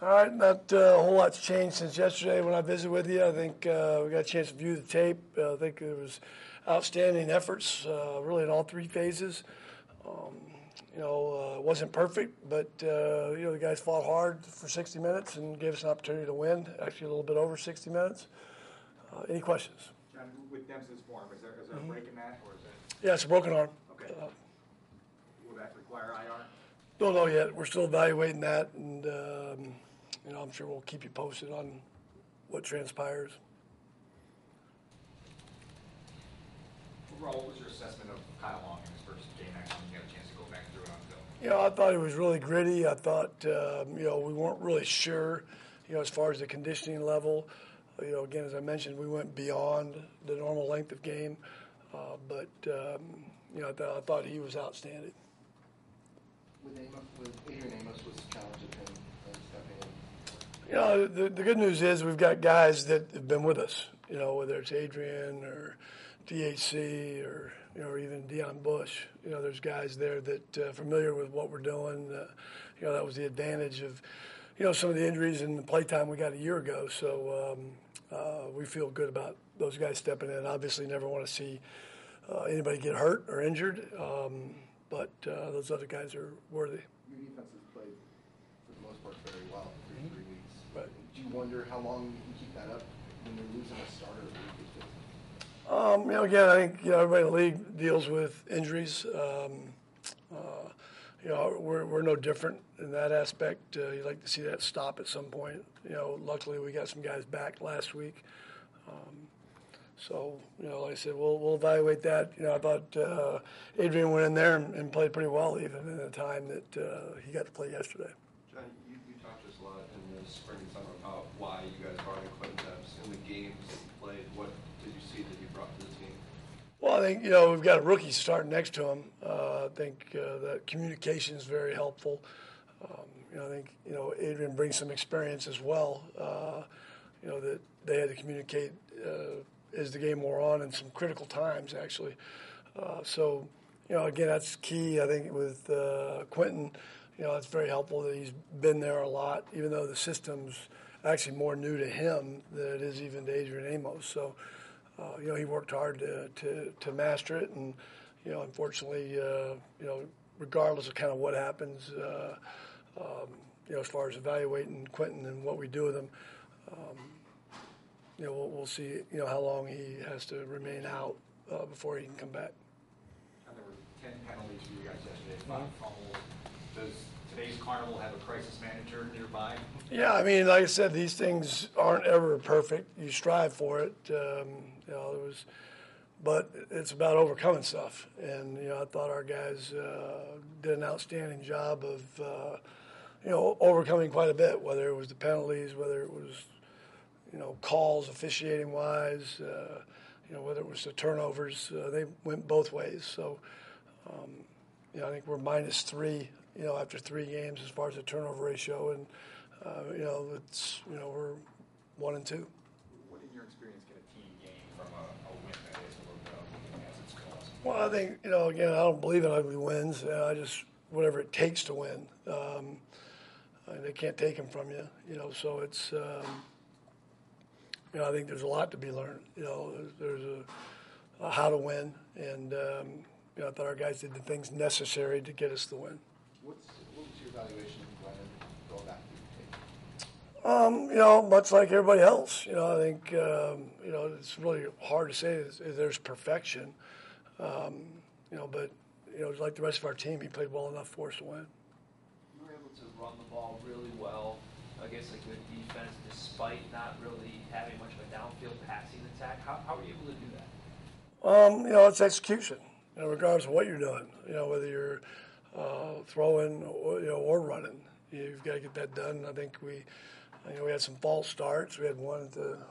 All right, not a whole lot's changed since yesterday when I visited with you. I think we got a chance to view the tape. I think it was outstanding efforts, really in all three phases. It wasn't perfect, but the guys fought hard for 60 minutes and gave us an opportunity to win. Actually, a little bit over 60 minutes. Any questions? John, with Dempsey's form, is there a break in that, or is it? Yeah, it's a broken arm. Okay. Will that require IR? Don't know yet. We're still evaluating that, and I'm sure we'll keep you posted on what transpires. Overall, what was your assessment of Kyle Long in his first game action when you had a chance to go back through it on film? I thought it was really gritty. I thought, we weren't really sure, as far as the conditioning level. Again, as I mentioned, we went beyond the normal length of game. I thought he was outstanding. With Adrian Amos was the challenge of him stepping in? The good news is we've got guys that have been with us, whether it's Adrian or DHC or even Deion Bush. There's guys there that are familiar with what we're doing. That was the advantage of, some of the injuries and the playtime we got a year ago. So we feel good about those guys stepping in. Obviously never want to see anybody get hurt or injured, but those other guys are worthy. Your defense has played, for the most part, very well through 3 weeks. Right. Do you wonder how long you can keep that up when they're losing a starter? Again, I think everybody in the league deals with injuries. We're no different in that aspect. You'd like to see that stop at some point. Luckily we got some guys back last week. Like I said, we'll evaluate that. I thought Adrian went in there and played pretty well even in the time that he got to play yesterday. John, you talked to us a lot in the spring and summer about why you guys brought in Quentin Dempsey in the games that you played. What did you see that he brought to the team? Well, I think, we've got a rookie starting next to him. I think that communication is very helpful. I think, Adrian brings some experience as well, that they had to communicate as the game wore on in some critical times, actually. Again, that's key. I think with Quentin, it's very helpful that he's been there a lot, even though the system's actually more new to him than it is even to Adrian Amos. So, he worked hard to master it, and unfortunately, regardless of kind of what happens, as far as evaluating Quentin and what we do with him, we'll see how long he has to remain out before he can come back. And there were 10 penalties for you guys yesterday, 5 fumbles. Does today's Carnival have a crisis manager nearby? Yeah, like I said, these things aren't ever perfect. You strive for it. But it's about overcoming stuff. And, I thought our guys did an outstanding job of, overcoming quite a bit, whether it was the penalties, whether it was, calls officiating-wise, whether it was the turnovers. They went both ways. So, I think we're -3, after 3 games as far as the turnover ratio. And, we're 1 and 2. What, in your experience, can a team gain from a win that is a little bit ugly as it's caused? Well, I think, again, I don't believe in ugly wins. I just, whatever it takes to win. They can't take them from you, so it's, I think there's a lot to be learned. There's a how to win, and, I thought our guys did the things necessary to get us the win. What was your evaluation of Glennon going back through the tape? Much like everybody else, I think, it's really hard to say there's perfection, but, like the rest of our team, he played well enough for us to win. You were able to run the ball really well against a good defense despite not really having much of a downfield passing attack. How were you able to do that? It's execution, regardless of what you're doing, whether you're throwing or running. You've got to get that done. I think we had some false starts. We had one at the,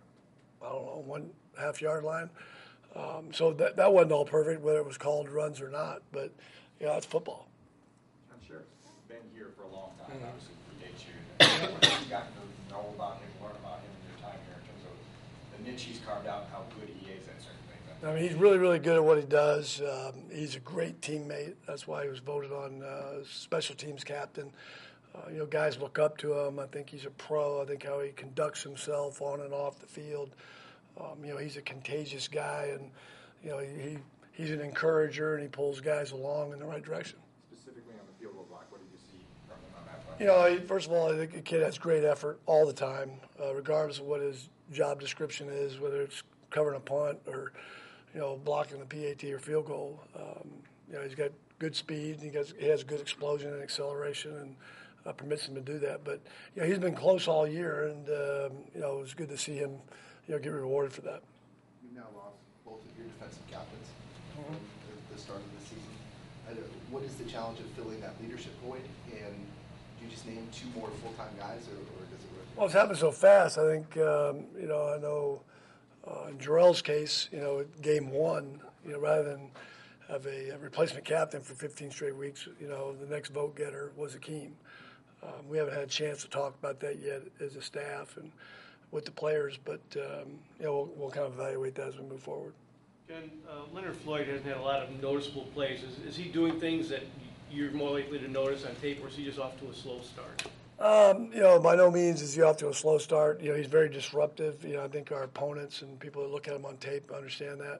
1.5 yard line. So that wasn't all perfect, whether it was called runs or not. But, it's football. I'm sure it's been here for a long time, obviously predates you. What have you gotten to know about him, learn about him in your time here in terms of the niche he's carved out and how good he is at certain things? He's really, really good at what he does. He's a great teammate. That's why he was voted on special teams captain. Guys look up to him. I think he's a pro. I think how he conducts himself on and off the field. He's a contagious guy, and he's an encourager, and he pulls guys along in the right direction. Specifically on the field goal block, what did you see from him on that play? First of all, I think the kid has great effort all the time, regardless of what his job description is, whether it's covering a punt or, blocking the PAT or field goal. He's got good speed, and he has good explosion and acceleration, and permits him to do that. But he's been close all year, and it was good to see him, get rewarded for that. You've now lost both of your defensive captains at the start of the season. What is the challenge of filling that leadership void? And do you just name 2 more full-time guys, or does it work? Well, it's happened so fast. I think I know in Jarrell's case, game 1, rather than have a replacement captain for 15 straight weeks, the next vote getter was Akeem. We haven't had a chance to talk about that yet as a staff and with the players, but we'll kind of evaluate that as we move forward. Ken, Leonard Floyd hasn't had a lot of noticeable plays. Is he doing things that you're more likely to notice on tape, or is he just off to a slow start? By no means is he off to a slow start. He's very disruptive. I think our opponents and people that look at him on tape understand that.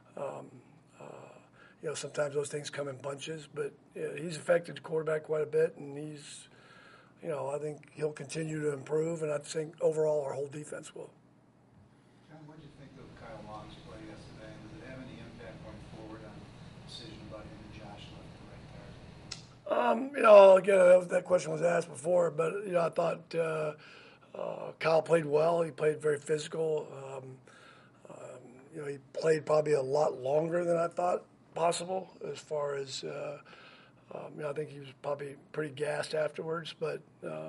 Sometimes those things come in bunches, but he's affected the quarterback quite a bit, and he's, I think he'll continue to improve, and I think overall our whole defense will. John, what did you think of Kyle Long's play yesterday, and does it have any impact going forward on the decision about him and Josh left the right guard? Again, that question was asked before, but I thought Kyle played well. He played very physical. He played probably a lot longer than I thought possible. As far as I think he was probably pretty gassed afterwards, but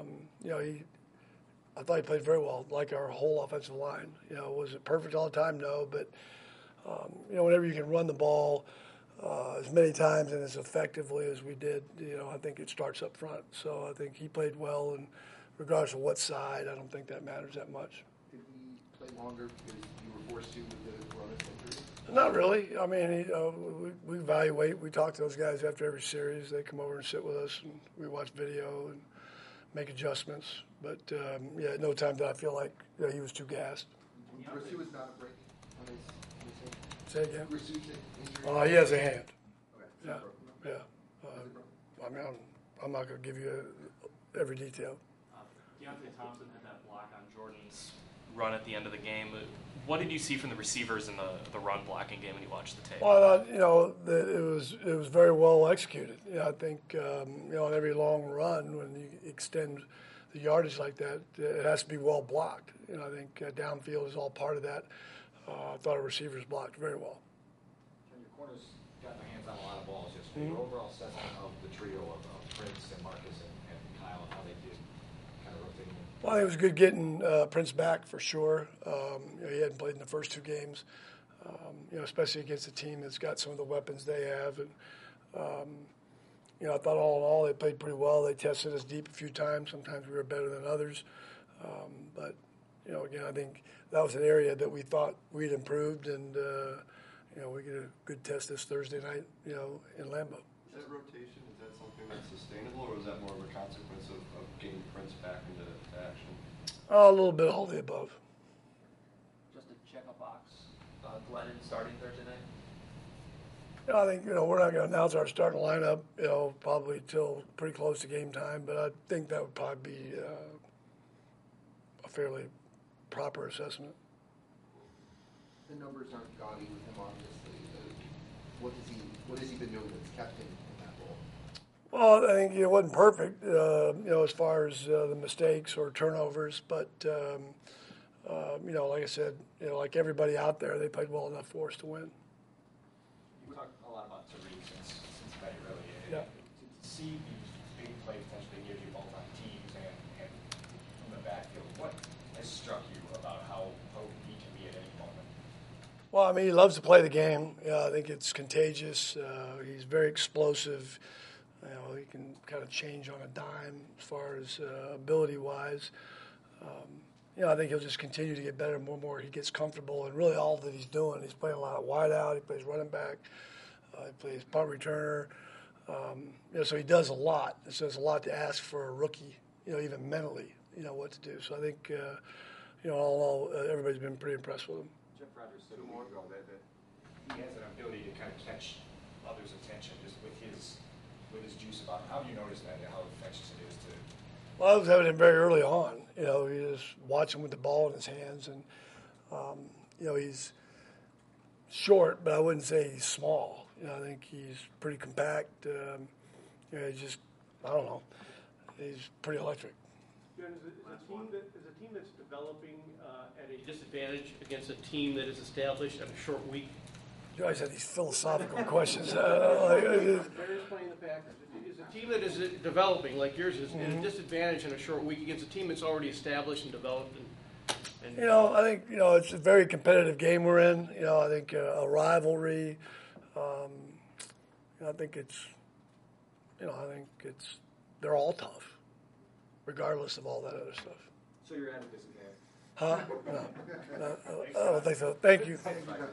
I thought he played very well, like our whole offensive line. Was it perfect all the time? No, but whenever you can run the ball as many times and as effectively as we did, I think it starts up front. So I think he played well, and regardless of what side, I don't think that matters that much. Did he play longer because you were forced to with the Corona's injury? Not really. I mean, we evaluate. We talk to those guys after every series. They come over and sit with us, and we watch video and make adjustments. But, at no time did I feel like he was too gassed. Grisou was not a break on his Say again? Grisou's injury? He has a hand. Okay. Yeah. I mean, I'm not going to give you every detail. Deontay Thompson had that block on Jordan's run at the end of the game. What did you see from the receivers in the run blocking game when you watched the tape? Well, I thought, that it was very well executed. I think, on every long run, when you extend the yardage like that, it has to be well blocked. I think downfield is all part of that. I thought our receivers blocked very well. And your corners got their hands on a lot of balls yesterday. Your overall assessment of the trio of Prince and Marcus and Kyle and how they did kind of rotating? Well, it was good getting Prince back for sure. He hadn't played in the first 2 games, especially against a team that's got some of the weapons they have. And, I thought all in all they played pretty well. They tested us deep a few times. Sometimes we were better than others. But, again, I think that was an area that we thought we'd improved, and, we get a good test this Thursday night, in Lambeau. Is that rotation, is that something that's sustainable, or is that more of a consequence of getting Prince back into action? A little bit of all the above. Just to check a box, Glennon starting Thursday night? I think, we're not going to announce our starting lineup, probably till pretty close to game time, but I think that would probably be a fairly proper assessment. The numbers aren't gaudy with him, obviously. What has he been doing that's kept him in that role? Well, I think it wasn't perfect, as far as the mistakes or turnovers, but, like I said, like everybody out there, they played well enough for us to win. You talked a lot about Tariq since Cincinnati, really. Yeah. To see these big plays potentially give you both on teams and from the backfield, what has struck you about how potent he can be at any moment? Well, I mean, he loves to play the game. I think it's contagious. He's very explosive. He can kind of change on a dime as far as ability-wise. I think he'll just continue to get better more and more he gets comfortable. And really all that he's doing, he's playing a lot of wide out. He plays running back. He plays punt returner. So he does a lot. So it's a lot to ask for a rookie, even mentally, what to do. So I think, all in all, everybody's been pretty impressed with him. Jeff Rogers said a moment ago that he has an ability to kind of catch others' attention just with his juice about him. How do you notice that and how infectious it is to? Well, I was having it very early on. You just watch him with the ball in his hands, and he's short, but I wouldn't say he's small. I think he's pretty compact. He's just, I don't know, he's pretty electric. Is a team that's developing at a disadvantage against a team that is established in a short week? You always have these philosophical questions. Bears playing the Packers. Is a team that is developing, like yours is, at a disadvantage in a short week against a team that's already established and developed? And I think, it's a very competitive game we're in. I think a rivalry. I think they're all tough, regardless of all that other stuff. So you're at a disadvantage. Huh? No. I don't think so. Thank you.